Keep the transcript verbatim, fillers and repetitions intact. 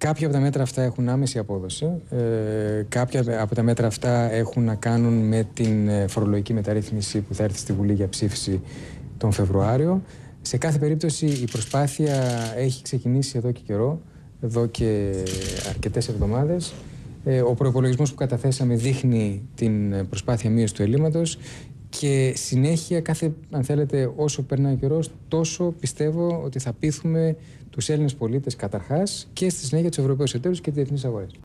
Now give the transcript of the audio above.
Κάποια από τα μέτρα αυτά έχουν άμεση απόδοση. Ε, κάποια από τα μέτρα αυτά έχουν να κάνουν με την φορολογική μεταρρύθμιση που θα έρθει στη Βουλή για ψήφιση τον Φεβρουάριο. Σε κάθε περίπτωση η προσπάθεια έχει ξεκινήσει εδώ και καιρό, εδώ και αρκετές εβδομάδες. Ε, ο προϋπολογισμός που καταθέσαμε δείχνει την προσπάθεια μείωσης του ελλείμματος και συνέχεια, κάθε, αν θέλετε, όσο περνάει ο καιρός, τόσο πιστεύω ότι θα πείθουμε τους Έλληνες πολίτες καταρχάς και στη συνέχεια τους Ευρωπαίους εταίρους και τις διεθνείς αγορές.